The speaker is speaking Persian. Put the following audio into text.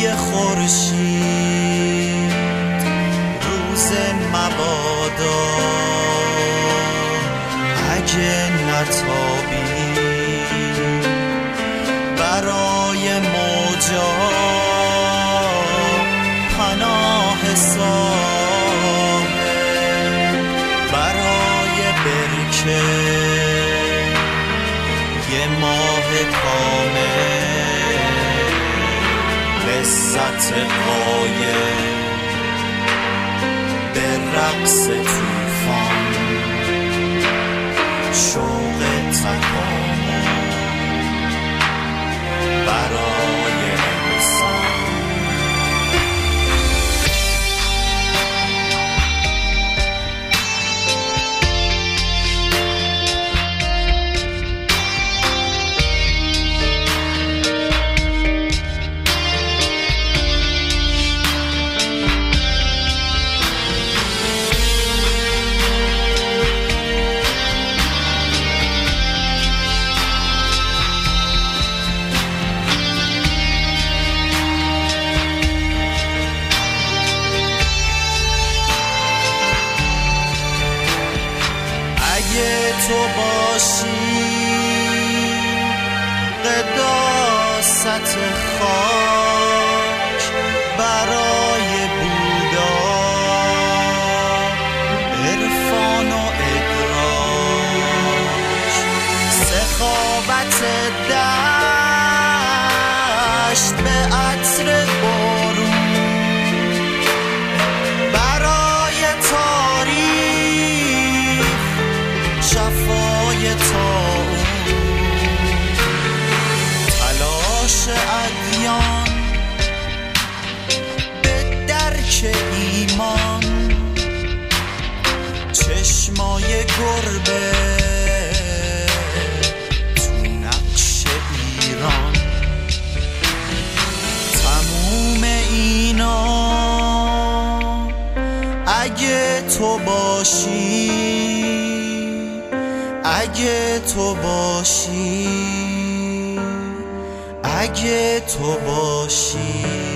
روی خورشید روز مبادا اگه نتابی برای موجا پناه ساحل، برای برکه یه ماه کامل، لذت قایل به رقص طوفان، شوق تکامل برای انسان. تو باشی قداست خاک برای بودا، عرفان و ادراک، سخاوت دشت به عطر بارون، برای تاریخ شفای طاعون، تلاش ادیان به درک ایمان، چشمای گربه تو نقش ایران. تموم اینا اگه تو باشی، اگه تو باشی، اگه تو باشی.